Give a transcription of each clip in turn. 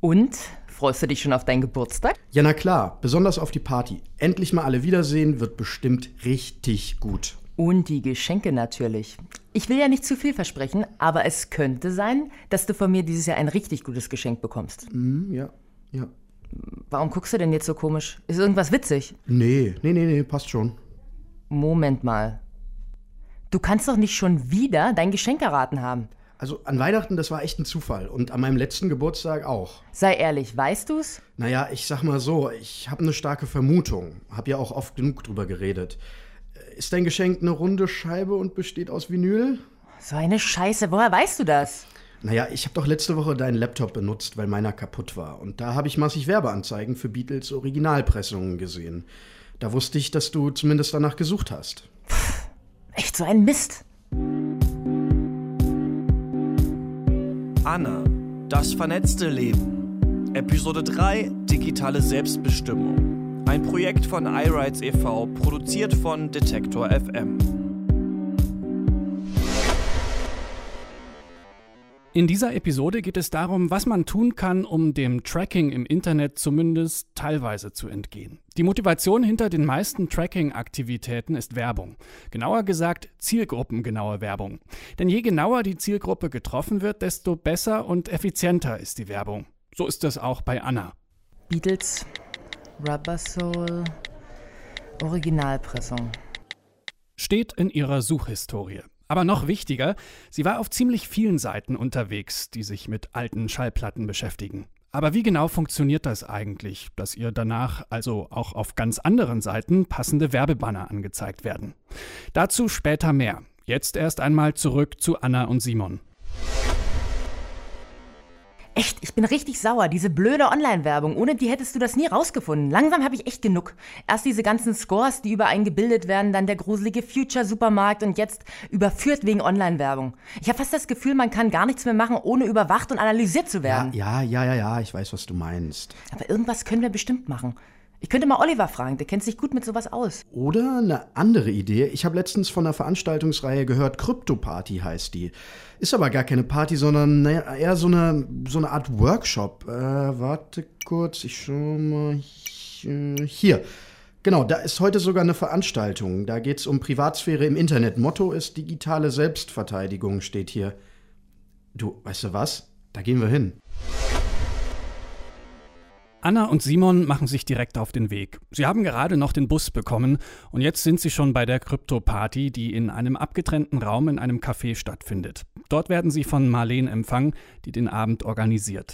Und? Freust du dich schon auf deinen Geburtstag? Ja, na klar, besonders auf die Party. Endlich mal alle wiedersehen, wird bestimmt richtig gut. Und die Geschenke natürlich. Ich will ja nicht zu viel versprechen, aber es könnte sein, dass du von mir dieses Jahr ein richtig gutes Geschenk bekommst. Ja. Warum guckst du denn jetzt so komisch? Ist irgendwas witzig? Nee, passt schon. Moment mal. Du kannst doch nicht schon wieder dein Geschenk erraten haben. Also an Weihnachten, das war echt ein Zufall. Und an meinem letzten Geburtstag auch. Sei ehrlich, weißt du's? Naja, ich sag mal so, ich habe eine starke Vermutung. Hab ja auch oft genug drüber geredet. Ist dein Geschenk eine runde Scheibe und besteht aus Vinyl? So eine Scheiße, woher weißt du das? Naja, ich habe doch letzte Woche deinen Laptop benutzt, weil meiner kaputt war. Und da habe ich massig Werbeanzeigen für Beatles Originalpressungen gesehen. Da wusste ich, dass du zumindest danach gesucht hast. Echt so ein Mist. Anna, das vernetzte Leben. Episode 3, digitale Selbstbestimmung. Ein Projekt von iRights e.V., produziert von Detektor FM. In dieser Episode geht es darum, was man tun kann, um dem Tracking im Internet zumindest teilweise zu entgehen. Die Motivation hinter den meisten Tracking-Aktivitäten ist Werbung. Genauer gesagt, zielgruppengenaue Werbung. Denn je genauer die Zielgruppe getroffen wird, desto besser und effizienter ist die Werbung. So ist es auch bei Anna. Beatles, Rubber Soul, Originalpressung. Steht in ihrer Suchhistorie. Aber noch wichtiger, sie war auf ziemlich vielen Seiten unterwegs, die sich mit alten Schallplatten beschäftigen. Aber wie genau funktioniert das eigentlich, dass ihr danach also auch auf ganz anderen Seiten passende Werbebanner angezeigt werden? Dazu später mehr. Jetzt erst einmal zurück zu Anna und Simon. Echt, ich bin richtig sauer. Diese blöde Online-Werbung. Ohne die hättest du das nie rausgefunden. Langsam habe ich echt genug. Erst diese ganzen Scores, die über einen gebildet werden, dann der gruselige Future-Supermarkt und jetzt überführt wegen Online-Werbung. Ich habe fast das Gefühl, man kann gar nichts mehr machen, ohne überwacht und analysiert zu werden. Ja, ich weiß, was du meinst. Aber irgendwas können wir bestimmt machen. Ich könnte mal Oliver fragen, der kennt sich gut mit sowas aus. Oder eine andere Idee. Ich habe letztens von einer Veranstaltungsreihe gehört, Krypto-Party heißt die. Ist aber gar keine Party, sondern eher so eine Art Workshop. Warte kurz, ich schau mal. Hier. Genau, da ist heute sogar eine Veranstaltung. Da geht's um Privatsphäre im Internet. Motto ist digitale Selbstverteidigung, steht hier. Du, weißt du was? Da gehen wir hin. Anna und Simon machen sich direkt auf den Weg. Sie haben gerade noch den Bus bekommen und jetzt sind sie schon bei der Krypto-Party, die in einem abgetrennten Raum in einem Café stattfindet. Dort werden sie von Marleen empfangen, die den Abend organisiert.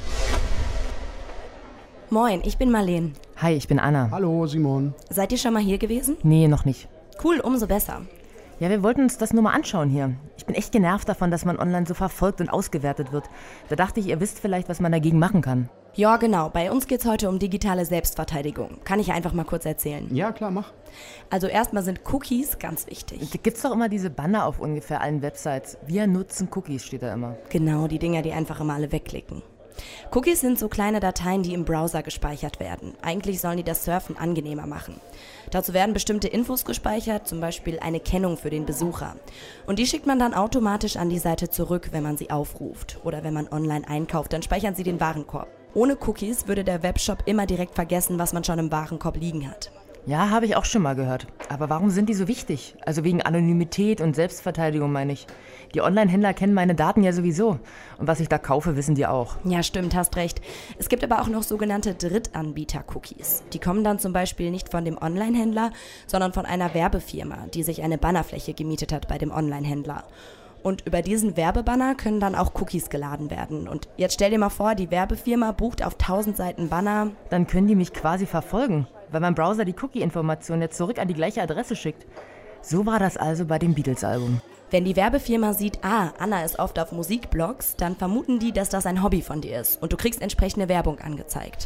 Moin, ich bin Marleen. Hi, ich bin Anna. Hallo, Simon. Seid ihr schon mal hier gewesen? Nee, noch nicht. Cool, umso besser. Ja, wir wollten uns das nur mal anschauen hier. Ich bin echt genervt davon, dass man online so verfolgt und ausgewertet wird. Da dachte ich, ihr wisst vielleicht, was man dagegen machen kann. Ja, genau. Bei uns geht's heute um digitale Selbstverteidigung. Kann ich einfach mal kurz erzählen? Ja, klar, mach. Also erstmal sind Cookies ganz wichtig. Da gibt's doch immer diese Banner auf ungefähr allen Websites. Wir nutzen Cookies, steht da immer. Genau, die Dinger, die einfach immer alle wegklicken. Cookies sind so kleine Dateien, die im Browser gespeichert werden. Eigentlich sollen die das Surfen angenehmer machen. Dazu werden bestimmte Infos gespeichert, zum Beispiel eine Kennung für den Besucher. Und die schickt man dann automatisch an die Seite zurück, wenn man sie aufruft. Oder wenn man online einkauft, dann speichern sie den Warenkorb. Ohne Cookies würde der Webshop immer direkt vergessen, was man schon im Warenkorb liegen hat. Ja, habe ich auch schon mal gehört. Aber warum sind die so wichtig? Also wegen Anonymität und Selbstverteidigung, meine ich. Die Online-Händler kennen meine Daten ja sowieso. Und was ich da kaufe, wissen die auch. Ja, stimmt, hast recht. Es gibt aber auch noch sogenannte Drittanbieter-Cookies. Die kommen dann zum Beispiel nicht von dem Online-Händler, sondern von einer Werbefirma, die sich eine Bannerfläche gemietet hat bei dem Online-Händler. Und über diesen Werbebanner können dann auch Cookies geladen werden. Und jetzt stell dir mal vor, die Werbefirma bucht auf 1000 Seiten Banner. Dann können die mich quasi verfolgen, weil mein Browser die Cookie-Informationen jetzt zurück an die gleiche Adresse schickt. So war das also bei dem Beatles-Album. Wenn die Werbefirma sieht, Anna ist oft auf Musikblogs, dann vermuten die, dass das ein Hobby von dir ist. Und du kriegst entsprechende Werbung angezeigt.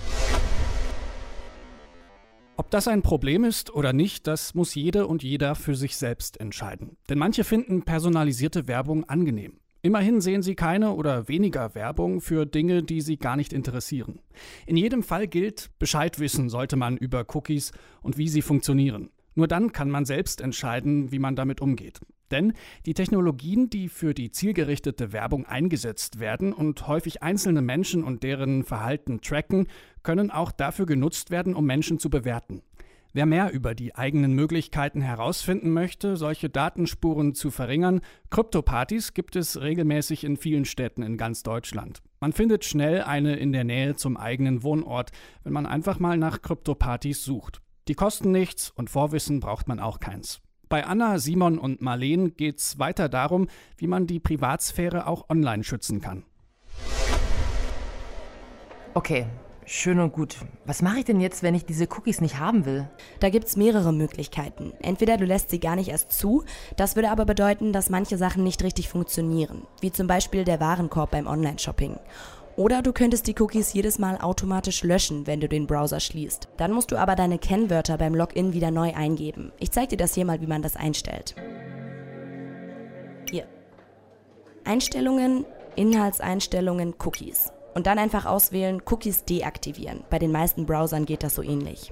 Ob das ein Problem ist oder nicht, das muss jede und jeder für sich selbst entscheiden. Denn manche finden personalisierte Werbung angenehm. Immerhin sehen sie keine oder weniger Werbung für Dinge, die sie gar nicht interessieren. In jedem Fall gilt, Bescheid wissen sollte man über Cookies und wie sie funktionieren. Nur dann kann man selbst entscheiden, wie man damit umgeht. Denn die Technologien, die für die zielgerichtete Werbung eingesetzt werden und häufig einzelne Menschen und deren Verhalten tracken, können auch dafür genutzt werden, um Menschen zu bewerten. Wer mehr über die eigenen Möglichkeiten herausfinden möchte, solche Datenspuren zu verringern, Krypto-Partys gibt es regelmäßig in vielen Städten in ganz Deutschland. Man findet schnell eine in der Nähe zum eigenen Wohnort, wenn man einfach mal nach Krypto-Partys sucht. Die kosten nichts und Vorwissen braucht man auch keins. Bei Anna, Simon und Marleen geht's weiter darum, wie man die Privatsphäre auch online schützen kann. Okay, schön und gut. Was mache ich denn jetzt, wenn ich diese Cookies nicht haben will? Da gibt's mehrere Möglichkeiten. Entweder du lässt sie gar nicht erst zu, das würde aber bedeuten, dass manche Sachen nicht richtig funktionieren, wie zum Beispiel der Warenkorb beim Online-Shopping. Oder du könntest die Cookies jedes Mal automatisch löschen, wenn du den Browser schließt. Dann musst du aber deine Kennwörter beim Login wieder neu eingeben. Ich zeige dir das hier mal, wie man das einstellt. Hier. Einstellungen, Inhaltseinstellungen, Cookies. Und dann einfach auswählen, Cookies deaktivieren. Bei den meisten Browsern geht das so ähnlich.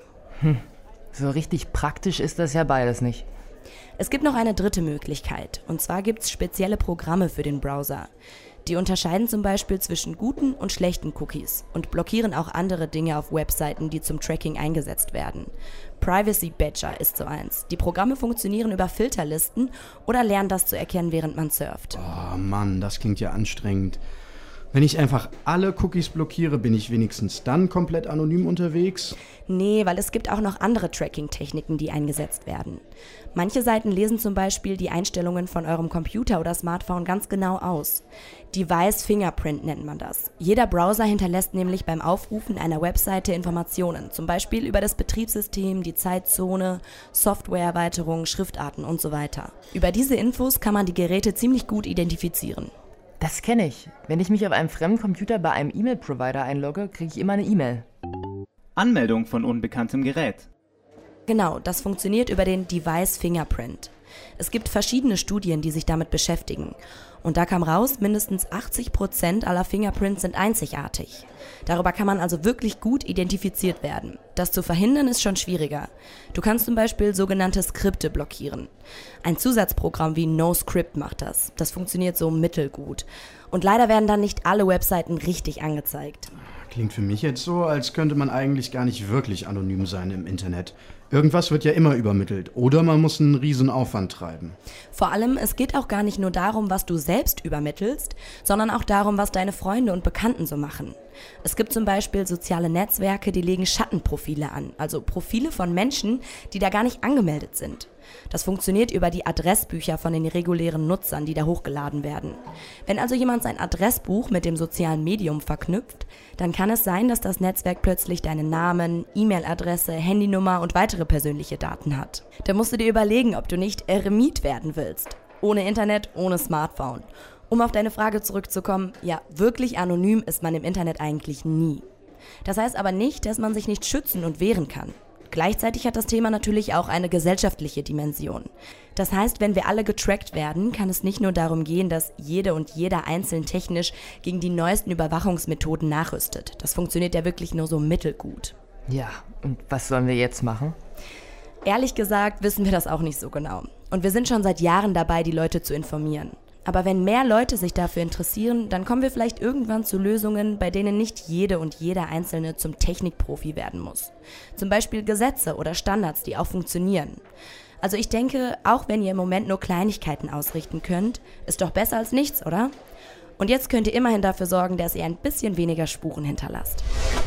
So richtig praktisch ist das ja beides nicht. Es gibt noch eine dritte Möglichkeit. Und zwar gibt es spezielle Programme für den Browser. Die unterscheiden zum Beispiel zwischen guten und schlechten Cookies und blockieren auch andere Dinge auf Webseiten, die zum Tracking eingesetzt werden. Privacy Badger ist so eins. Die Programme funktionieren über Filterlisten oder lernen das zu erkennen, während man surft. Oh Mann, das klingt ja anstrengend. Wenn ich einfach alle Cookies blockiere, bin ich wenigstens dann komplett anonym unterwegs? Nee, weil es gibt auch noch andere Tracking-Techniken, die eingesetzt werden. Manche Seiten lesen zum Beispiel die Einstellungen von eurem Computer oder Smartphone ganz genau aus. Device Fingerprint nennt man das. Jeder Browser hinterlässt nämlich beim Aufrufen einer Webseite Informationen, zum Beispiel über das Betriebssystem, die Zeitzone, Softwareerweiterungen, Schriftarten und so weiter. Über diese Infos kann man die Geräte ziemlich gut identifizieren. Das kenne ich. Wenn ich mich auf einem fremden Computer bei einem E-Mail-Provider einlogge, kriege ich immer eine E-Mail. Anmeldung von unbekanntem Gerät. Genau, das funktioniert über den Device Fingerprint. Es gibt verschiedene Studien, die sich damit beschäftigen. Und da kam raus, mindestens 80% aller Fingerprints sind einzigartig. Darüber kann man also wirklich gut identifiziert werden. Das zu verhindern ist schon schwieriger. Du kannst zum Beispiel sogenannte Skripte blockieren. Ein Zusatzprogramm wie NoScript macht das. Das funktioniert so mittelgut. Und leider werden dann nicht alle Webseiten richtig angezeigt. Klingt für mich jetzt so, als könnte man eigentlich gar nicht wirklich anonym sein im Internet. Irgendwas wird ja immer übermittelt. Oder man muss einen riesen Aufwand treiben. Vor allem, es geht auch gar nicht nur darum, was du selbst übermittelst, sondern auch darum, was deine Freunde und Bekannten so machen. Es gibt zum Beispiel soziale Netzwerke, die legen Schattenprofile an, also Profile von Menschen, die da gar nicht angemeldet sind. Das funktioniert über die Adressbücher von den regulären Nutzern, die da hochgeladen werden. Wenn also jemand sein Adressbuch mit dem sozialen Medium verknüpft, dann kann es sein, dass das Netzwerk plötzlich deinen Namen, E-Mail-Adresse, Handynummer und weitere persönliche Daten hat. Da musst du dir überlegen, ob du nicht Eremit werden willst. Ohne Internet, ohne Smartphone. Um auf deine Frage zurückzukommen, ja, wirklich anonym ist man im Internet eigentlich nie. Das heißt aber nicht, dass man sich nicht schützen und wehren kann. Gleichzeitig hat das Thema natürlich auch eine gesellschaftliche Dimension. Das heißt, wenn wir alle getrackt werden, kann es nicht nur darum gehen, dass jede und jeder einzeln technisch gegen die neuesten Überwachungsmethoden nachrüstet. Das funktioniert ja wirklich nur so mittelgut. Ja, und was sollen wir jetzt machen? Ehrlich gesagt wissen wir das auch nicht so genau. Und wir sind schon seit Jahren dabei, die Leute zu informieren. Aber wenn mehr Leute sich dafür interessieren, dann kommen wir vielleicht irgendwann zu Lösungen, bei denen nicht jede und jeder Einzelne zum Technikprofi werden muss. Zum Beispiel Gesetze oder Standards, die auch funktionieren. Also ich denke, auch wenn ihr im Moment nur Kleinigkeiten ausrichten könnt, ist doch besser als nichts, oder? Und jetzt könnt ihr immerhin dafür sorgen, dass ihr ein bisschen weniger Spuren hinterlasst.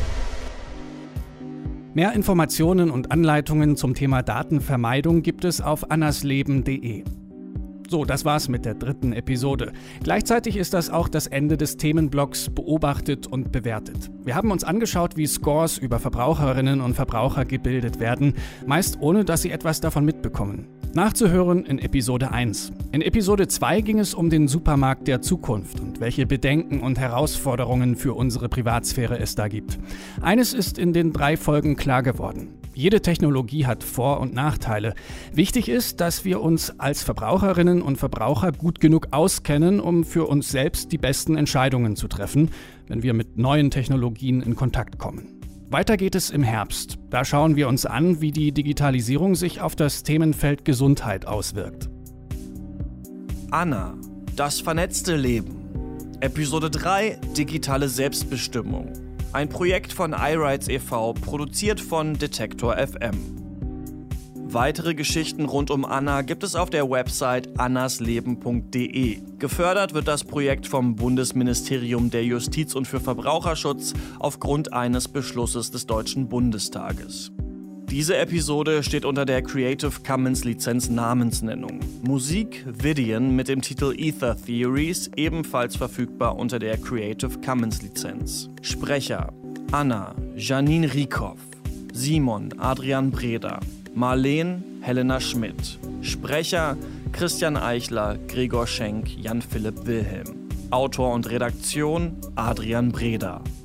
Mehr Informationen und Anleitungen zum Thema Datenvermeidung gibt es auf annasleben.de. So, das war's mit der 3. Episode. Gleichzeitig ist das auch das Ende des Themenblocks Beobachtet und Bewertet. Wir haben uns angeschaut, wie Scores über Verbraucherinnen und Verbraucher gebildet werden, meist ohne, dass sie etwas davon mitbekommen. Nachzuhören in Episode 1. In Episode 2 ging es um den Supermarkt der Zukunft und welche Bedenken und Herausforderungen für unsere Privatsphäre es da gibt. Eines ist in den 3 Folgen klar geworden. Jede Technologie hat Vor- und Nachteile. Wichtig ist, dass wir uns als Verbraucherinnen und Verbraucher gut genug auskennen, um für uns selbst die besten Entscheidungen zu treffen, wenn wir mit neuen Technologien in Kontakt kommen. Weiter geht es im Herbst. Da schauen wir uns an, wie die Digitalisierung sich auf das Themenfeld Gesundheit auswirkt. Anna, das vernetzte Leben. Episode 3, digitale Selbstbestimmung. Ein Projekt von iRights e.V., produziert von Detektor FM. Weitere Geschichten rund um Anna gibt es auf der Website annasleben.de. Gefördert wird das Projekt vom Bundesministerium der Justiz und für Verbraucherschutz aufgrund eines Beschlusses des Deutschen Bundestages. Diese Episode steht unter der Creative Commons Lizenz Namensnennung. Musik Vidian mit dem Titel Ether Theories, ebenfalls verfügbar unter der Creative Commons Lizenz. Sprecher Anna, Janine Rieckhoff, Simon, Adrian Breda, Marleen, Helena Schmidt. Sprecher Christian Eichler, Gregor Schenk, Jan-Philipp Wilhelm. Autor und Redaktion Adrian Breda.